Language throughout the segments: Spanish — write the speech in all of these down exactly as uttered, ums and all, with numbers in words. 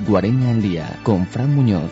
Guareña al día, con Fran Muñoz.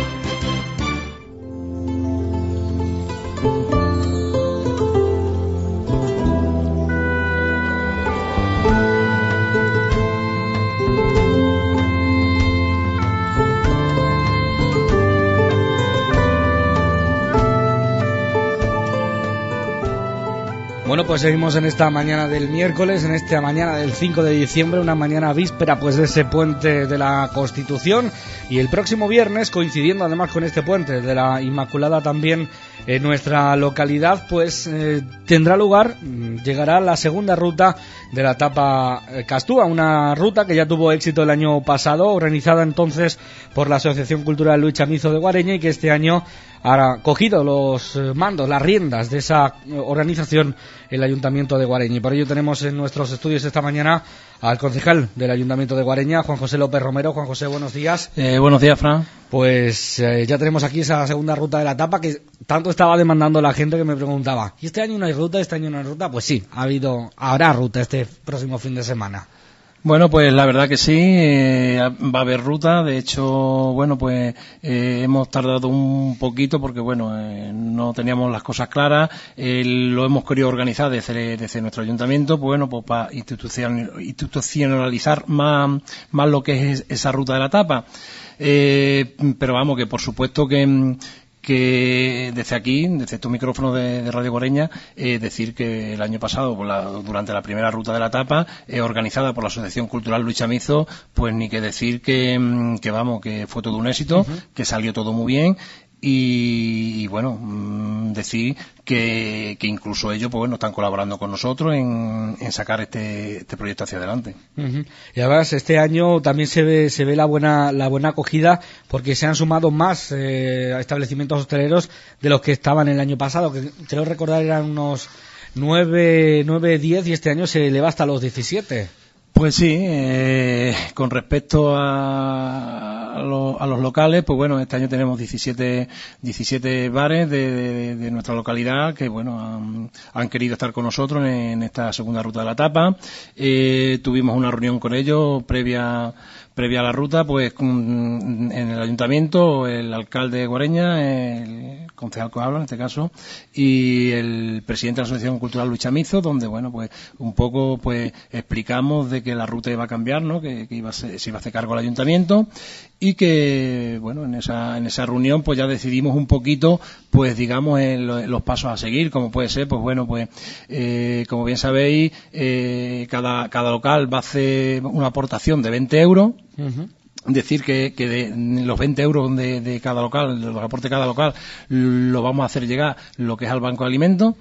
Bueno, pues seguimos en esta mañana del miércoles, en esta mañana del cinco de diciembre, una mañana víspera pues de ese puente de la Constitución, y el próximo viernes, coincidiendo además con este puente de la Inmaculada también en nuestra localidad, pues eh, tendrá lugar, llegará la segunda ruta de la etapa Castúa, una ruta que ya tuvo éxito el año pasado, organizada entonces por la Asociación Cultural Luis Chamizo de Guareña, y que este año ha cogido los mandos, las riendas de esa organización el Ayuntamiento de Guareña. Y por ello tenemos en nuestros estudios esta mañana al concejal del Ayuntamiento de Guareña, Juan José López Romero. Juan José, buenos días. Eh, buenos días, Fran. Pues eh, ya tenemos aquí esa segunda ruta de la etapa que tanto estaba demandando la gente, que me preguntaba, ¿y este año no hay ruta? ¿Este año no hay ruta? Pues sí, ha habido, habrá ruta este próximo fin de semana. Bueno, pues la verdad que sí, eh, va a haber ruta. De hecho, bueno, pues eh, hemos tardado un poquito porque, bueno, eh, no teníamos las cosas claras. Eh, lo hemos querido organizar desde, desde nuestro ayuntamiento, pues bueno, pues para institucionalizar más, más lo que es esa ruta de la etapa. Eh, pero vamos, que por supuesto que... que desde aquí, desde estos micrófonos de, de Radio Guareña, eh, decir que el año pasado, por la, durante la primera ruta de la etapa, eh, organizada por la Asociación Cultural Luis Chamizo, pues ni que decir que, que vamos, que fue todo un éxito, uh-huh. que salió todo muy bien. Y, y bueno, mmm, decir que, que incluso ellos pues bueno están colaborando con nosotros en, en sacar este, este proyecto hacia adelante. Uh-huh. Y además este año también se ve se ve la buena la buena acogida, porque se han sumado más eh, establecimientos hosteleros de los que estaban el año pasado, que creo recordar eran unos nueve, nueve, diez, y este año se eleva hasta los diecisiete. Pues sí, eh, con respecto a, a, lo, a los locales, pues bueno, este año tenemos diecisiete, diecisiete bares de, de, de nuestra localidad que, bueno, han, han querido estar con nosotros en, en esta segunda ruta de la etapa. Eh, tuvimos una reunión con ellos previa previa a la ruta, pues en el ayuntamiento, el alcalde de Guareña, el concejal que habla en este caso, y el presidente de la Asociación Cultural Luis Chamizo, donde, bueno, pues un poco pues explicamos de que la ruta iba a cambiar, ¿no? Que, que iba a ser, se iba a hacer cargo el ayuntamiento, y que, bueno, en esa en esa reunión pues ya decidimos un poquito, pues digamos, en lo, en los pasos a seguir, como puede ser, pues bueno, pues eh, como bien sabéis, eh, cada cada local va a hacer una aportación de veinte euros. Uh-huh. Decir que, que de los veinte euros de, de cada local, de los aportes de cada local, lo vamos a hacer llegar lo que es al Banco de Alimentos.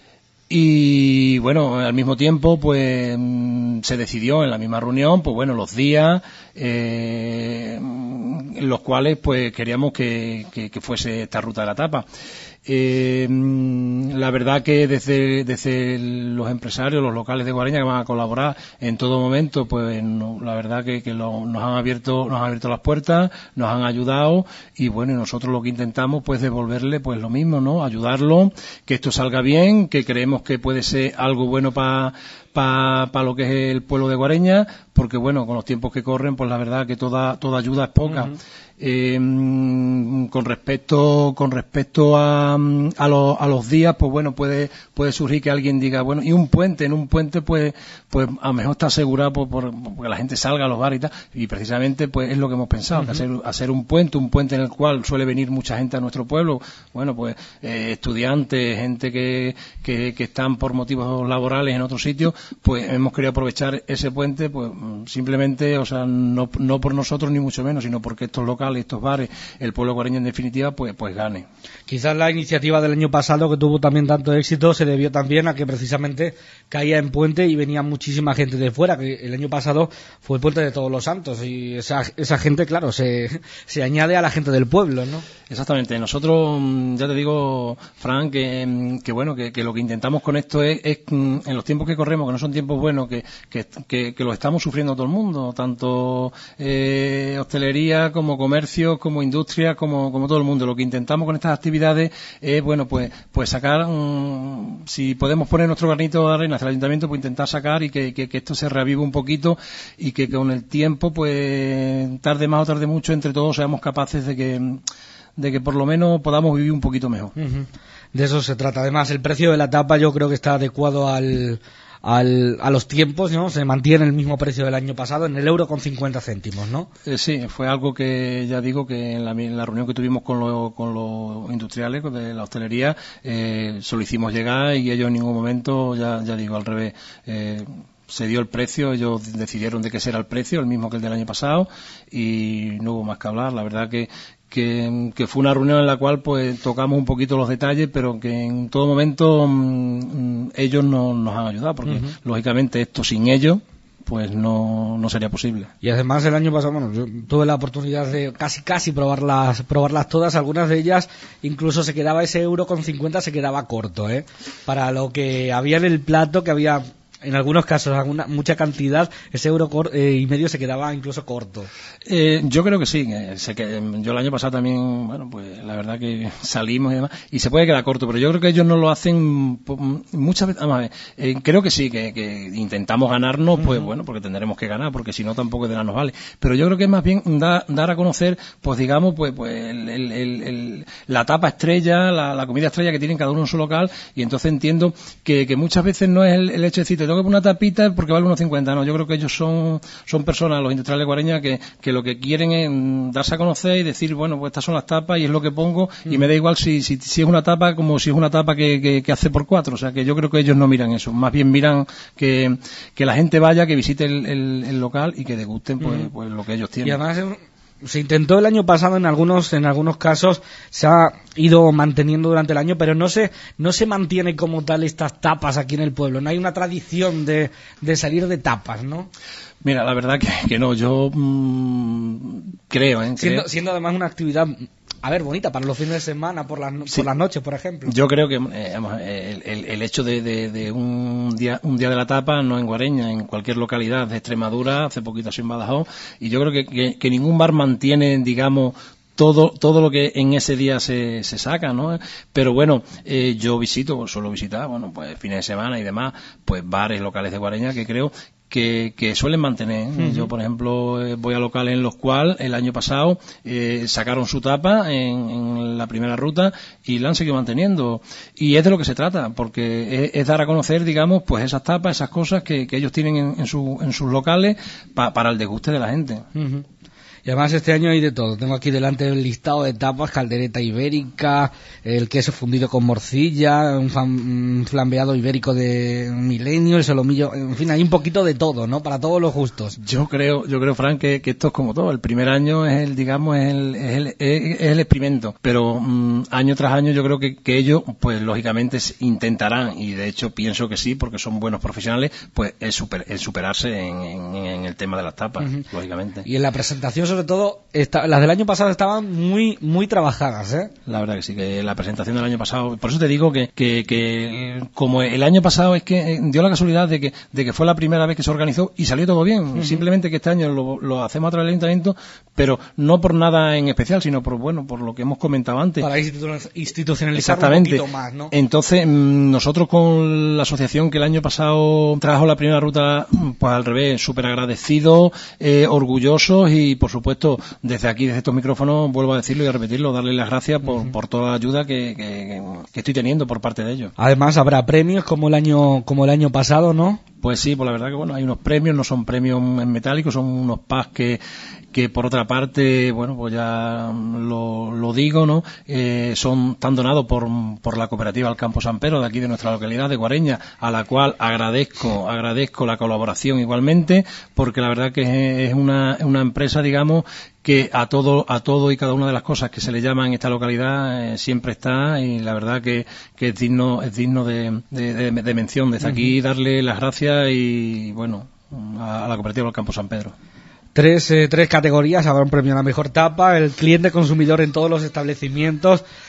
Y bueno, al mismo tiempo pues se decidió en la misma reunión, pues bueno, los días eh, en los cuales pues queríamos que, que, que fuese esta ruta de la etapa. Eh, la verdad que desde, desde los empresarios, los locales de Guareña que van a colaborar en todo momento, pues no, la verdad que, que lo, nos han abierto, nos han abierto las puertas, nos han ayudado, y bueno, y nosotros lo que intentamos pues devolverle pues lo mismo, ¿no? Ayudarlo, que esto salga bien, que creemos que puede ser algo bueno para para pa lo que es el pueblo de Guareña, porque bueno, con los tiempos que corren, pues la verdad que toda toda ayuda es poca. Uh-huh. Eh, con respecto con respecto a, a, los, a los días, pues bueno, puede puede surgir que alguien diga, bueno, y un puente, en un puente pues pues a lo mejor está asegurado por, por porque la gente salga a los bares y tal, y precisamente pues es lo que hemos pensado, uh-huh. que hacer, hacer un puente, un puente en el cual suele venir mucha gente a nuestro pueblo, bueno, pues eh, estudiantes, gente que, que, que están por motivos laborales en otros sitios, pues hemos querido aprovechar ese puente, pues simplemente, o sea, no, no por nosotros ni mucho menos, sino porque estos locales, estos bares, el pueblo guareño en definitiva, pues pues gane. Quizás la iniciativa del año pasado, que tuvo también tanto éxito, se debió también a que precisamente caía en puente y venía muchísima gente de fuera, que el año pasado fue el puente de Todos los Santos, y esa, esa gente, claro, se, se añade a la gente del pueblo, ¿no? Exactamente. Nosotros, ya te digo, Fran, que, que bueno, que, que lo que intentamos con esto es, es en los tiempos que corremos, que no son tiempos buenos, que, que, que, que lo estamos sufriendo todo el mundo, tanto eh, hostelería como comercio, como industria, como, como todo el mundo. Lo que intentamos con estas actividades es, bueno, pues, pues sacar, um, si podemos poner nuestro granito de arena hacia el ayuntamiento, pues intentar sacar y que, que, que esto se reavive un poquito y que con el tiempo, pues tarde más o tarde mucho, entre todos seamos capaces de que de que por lo menos podamos vivir un poquito mejor. Uh-huh. De eso se trata. Además, el precio de la tapa yo creo que está adecuado al, al, a los tiempos, ¿no? Se mantiene el mismo precio del año pasado, en el euro con cincuenta céntimos, ¿no? Eh, sí, fue algo que ya digo que en la, en la reunión que tuvimos con, lo, con los industriales de la hostelería eh, se lo hicimos llegar y ellos en ningún momento, ya, ya digo, al revés, eh, se dio el precio, ellos decidieron de qué será el precio, el mismo que el del año pasado, y no hubo más que hablar. La verdad que Que, que fue una reunión en la cual pues tocamos un poquito los detalles, pero que en todo momento mmm, ellos no, nos han ayudado, porque uh-huh. lógicamente esto sin ellos pues no, no sería posible. Y además el año pasado, bueno, yo tuve la oportunidad de casi casi probarlas, probarlas todas, algunas de ellas incluso se quedaba ese euro con cincuenta se quedaba corto, ¿eh? Para lo que había en el plato, que había en algunos casos alguna mucha cantidad, ese euro cor, eh, y medio se quedaba incluso corto. Eh, yo creo que sí, eh, sé que yo el año pasado también, bueno, pues la verdad que salimos y demás, y se puede quedar corto, pero yo creo que ellos no lo hacen muchas veces. Vamos a ver, eh, creo que sí, que, que intentamos ganarnos, pues uh-huh. bueno, porque tendremos que ganar, porque si no tampoco de nada nos vale. Pero yo creo que es más bien da, dar a conocer, pues digamos, pues, pues el, el, el, el, la tapa estrella, la, la comida estrella que tienen cada uno en su local, y entonces entiendo que, que muchas veces no es el, el hecho de decir, tengo que poner una tapita porque vale uno cincuenta, no, yo creo que ellos son son personas, los industriales de Guareña, que, que lo que quieren es darse a conocer y decir, bueno, pues estas son las tapas y es lo que pongo, mm. y me da igual si, si, si es una tapa como si es una tapa que, que, que hace por cuatro, o sea que yo creo que ellos no miran eso, más bien miran que, que la gente vaya, que visite el, el, el local y que degusten pues, mm. pues lo que ellos tienen. Y además se intentó el año pasado en algunos en algunos casos, se ha ido manteniendo durante el año, pero no se no se mantiene como tal estas tapas aquí en el pueblo. No hay una tradición de, de salir de tapas, ¿no? Mira, la verdad que, que no, yo mmm, creo, ¿eh? Siendo, creo. siendo además una actividad, a ver, bonita para los fines de semana, por las, sí. por las noches, por ejemplo. Yo creo que eh, el, el, el hecho de, de, de un día un día de la tapa, no en Guareña, en cualquier localidad de Extremadura, hace poquito así en Badajoz, y yo creo que, que, que ningún bar mantiene, digamos, todo todo lo que en ese día se, se saca, ¿no? Pero bueno, eh, yo visito, suelo visitar, bueno, pues fines de semana y demás, pues bares locales de Guareña que creo que, que suelen mantener. Uh-huh. Yo, por ejemplo, eh, voy a locales en los cuales el año pasado eh, sacaron su tapa en, en la primera ruta y la han seguido manteniendo. Y es de lo que se trata, porque es, es dar a conocer, digamos, pues esas tapas, esas cosas que, que ellos tienen en, en, su, en sus locales pa, para el desguste de la gente. Uh-huh. Y además este año hay de todo. Tengo aquí delante el listado de tapas: caldereta ibérica, el queso fundido con morcilla, un, fan, un flambeado ibérico de Milenio, el solomillo, en fin, hay un poquito de todo, ¿no? Para todos los gustos. Yo creo, yo creo, Fran, que, que esto es como todo. El primer año es el, digamos, es el, es el, es el experimento, pero um, año tras año yo creo que, que ellos, pues lógicamente intentarán, y de hecho pienso que sí, porque son buenos profesionales, pues es, super, es superarse en, en, en el tema de las tapas, uh-huh. lógicamente. Y en la presentación, sobre todo, esta, las del año pasado estaban muy muy trabajadas, ¿eh? La verdad que sí, que la presentación del año pasado, por eso te digo que, que, que como el año pasado es que dio la casualidad de que, de que fue la primera vez que se organizó y salió todo bien, uh-huh. simplemente que este año lo, lo hacemos a través del ayuntamiento, pero no por nada en especial, sino por, bueno, por lo que hemos comentado antes. Para institucionalizar un poquito más, ¿no? Entonces, nosotros con la asociación que el año pasado trajo la primera ruta, pues al revés, súper agradecidos, eh, orgullosos, y por supuesto, desde aquí, desde estos micrófonos, vuelvo a decirlo y a repetirlo, darles las gracias por, uh-huh. por toda la ayuda que, que, que estoy teniendo por parte de ellos. Además, habrá premios como el año como el año pasado, ¿no? Pues sí, pues la verdad que bueno, hay unos premios, no son premios en metálico, son unos packs que, que por otra parte, bueno, pues ya lo, lo digo, ¿no? Eh, son tan donados por, por la cooperativa Alcampo San Pedro, de aquí de nuestra localidad de Guareña, a la cual agradezco, agradezco la colaboración igualmente, porque la verdad que es una, una empresa, digamos, que a todo a todo y cada una de las cosas que se le llama en esta localidad eh, siempre está, y la verdad que, que es digno es digno de, de, de, de mención. Desde uh-huh. aquí darle las gracias y bueno, a, a la cooperativa del Campo San Pedro. Tres, eh, tres categorías, habrá un premio a la mejor tapa, el cliente consumidor en todos los establecimientos,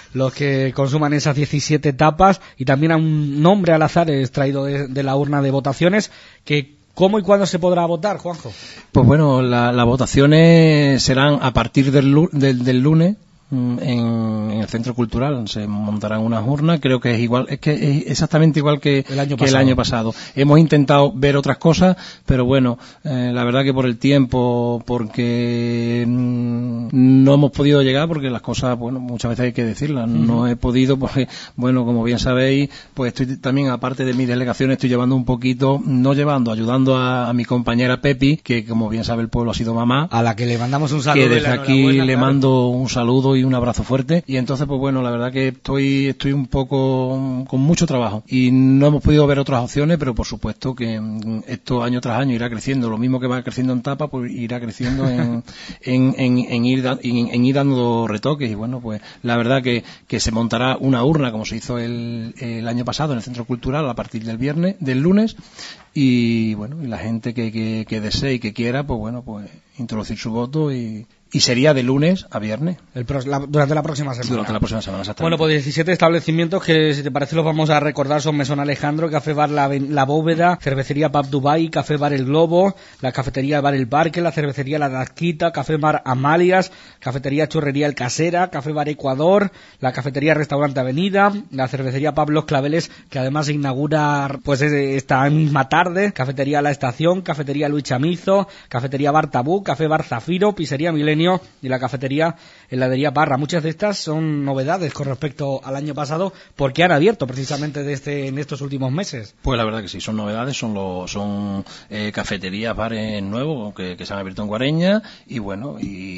los que consuman esas diecisiete tapas, y también a un nombre al azar extraído de, de la urna de votaciones. Que ¿Cómo y cuándo se podrá votar, Juanjo? Pues bueno, la, las votaciones serán a partir del, del, del lunes. En, en el Centro Cultural se montarán unas urnas, creo que es igual, es que es exactamente igual que el año que pasado. El año pasado. Hemos intentado ver otras cosas, pero bueno, eh, la verdad que por el tiempo, porque mmm, no hemos podido llegar, porque las cosas, bueno, muchas veces hay que decirlas, uh-huh. no he podido, porque, bueno, como bien sabéis, pues estoy también, aparte de mis delegaciones, estoy llevando un poquito, no llevando, ayudando a, a mi compañera Pepi, que como bien sabe el pueblo ha sido mamá, a la que le mandamos un saludo, que desde aquí le claro. mando un saludo y un abrazo fuerte, y entonces pues bueno, la verdad que estoy estoy un poco con mucho trabajo y no hemos podido ver otras opciones, pero por supuesto que esto año tras año irá creciendo, lo mismo que va creciendo en tapa, pues irá creciendo en, en, en, en, ir, da, en, en ir dando retoques, y bueno, pues la verdad que, que se montará una urna como se hizo el, el año pasado en el Centro Cultural a partir del viernes, del lunes, y bueno, y la gente que, que, que desee y que quiera, pues bueno, pues introducir su voto, y Y sería de lunes a viernes. El pro, la, durante la próxima semana. Durante la próxima semana, exactamente. Bueno, pues diecisiete establecimientos que, si te parece, los vamos a recordar. Son Mesón Alejandro, Café Bar La, la Bóveda, Cervecería Pub Dubai, Café Bar El Globo, la Cafetería Bar El Parque, la Cervecería La Dasquita, Café Bar Amalias, Cafetería Churrería El Casera, Café Bar Ecuador, la Cafetería Restaurante Avenida, la Cervecería Pablo Claveles, que además se inaugura pues esta misma tarde, Cafetería La Estación, Cafetería Luis Chamizo, Cafetería Bar Tabú, Café Bar Zafiro, Pizzería Milenio y la Cafetería Heladería Parra. Muchas de estas son novedades con respecto al año pasado, porque han abierto precisamente de este, en estos últimos meses. Pues la verdad que sí, son novedades, son los, son eh, cafeterías, bares nuevos que, que se han abierto en Guareña, y bueno,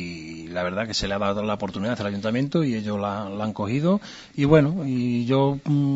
y la verdad que se le ha dado la oportunidad al ayuntamiento y ellos la, la han cogido, y bueno, y yo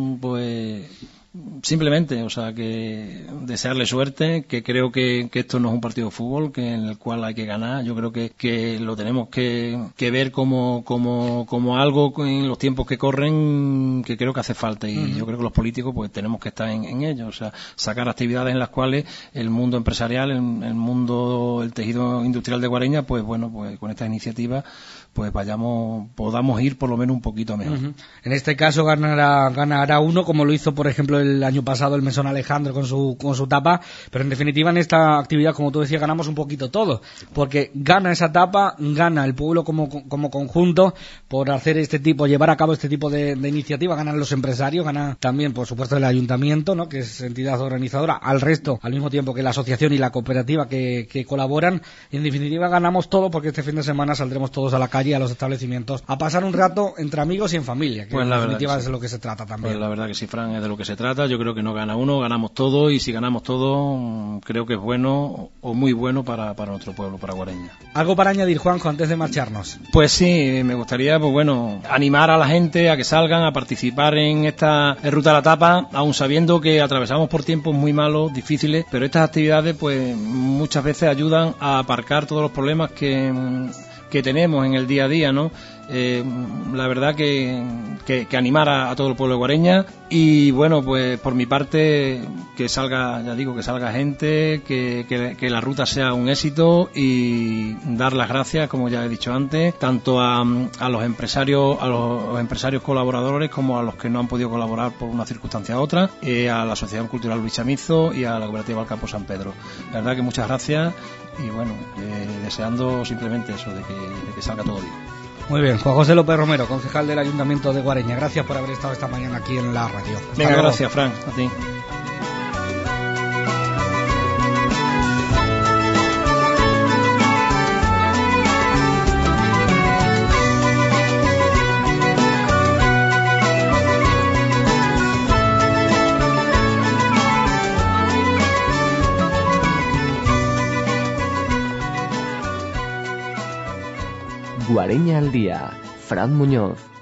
pues simplemente, o sea, que desearle suerte, que creo que, que esto no es un partido de fútbol, que en el cual hay que ganar. Yo creo que, que lo tenemos que, que ver como, como, como algo en los tiempos que corren, que creo que hace falta, y uh-huh. yo creo que los políticos pues tenemos que estar en, en ello, o sea, sacar actividades en las cuales el mundo empresarial, el, el mundo, el tejido industrial de Guareña, pues bueno, pues con estas iniciativas pues vayamos, podamos ir por lo menos un poquito mejor. Uh-huh. En este caso ganará, ganará uno, como lo hizo por ejemplo el año pasado el Mesón Alejandro con su, con su tapa, pero en definitiva en esta actividad, como tú decías, ganamos un poquito todo, porque gana esa tapa, gana el pueblo como, como conjunto por hacer este tipo, llevar a cabo este tipo de, de iniciativa, ganan los empresarios, gana también por supuesto el ayuntamiento, ¿no?, que es entidad organizadora, al resto, al mismo tiempo que la asociación y la cooperativa que, que colaboran, y en definitiva ganamos todo, porque este fin de semana saldremos todos a la calle, a los establecimientos, a pasar un rato entre amigos y en familia, que pues en definitiva sí. es de lo que se trata también. Pues la verdad que sí, Fran, es de lo que se trata. Yo creo que no gana uno, ganamos todo, y si ganamos todo, creo que es bueno o muy bueno para, para nuestro pueblo, para Guareña. ¿Algo para añadir, Juanjo, antes de marcharnos? Pues sí, me gustaría, pues bueno, animar a la gente a que salgan a participar en esta Ruta a la Tapa, aun sabiendo que atravesamos por tiempos muy malos, difíciles, pero estas actividades pues muchas veces ayudan a aparcar todos los problemas que, que tenemos en el día a día, ¿no? Eh, la verdad que, que, que animar a, a todo el pueblo de Guareña, y bueno, pues por mi parte que salga, ya digo, que salga gente, que, que, que la ruta sea un éxito, y dar las gracias, como ya he dicho antes, tanto a, a los empresarios, a los empresarios colaboradores, como a los que no han podido colaborar por una circunstancia u otra, eh, a la Asociación Cultural Luis Chamizo y a la Cooperativa del Campo San Pedro. La verdad que muchas gracias, y bueno, eh, deseando simplemente eso, de que, de que salga todo bien. Muy bien, Juan José López Romero, concejal del Ayuntamiento de Guareña. Gracias por haber estado esta mañana aquí en la radio. Hasta Venga, luego. Gracias, Fran, a ti. Guareña al día, Fran Muñoz.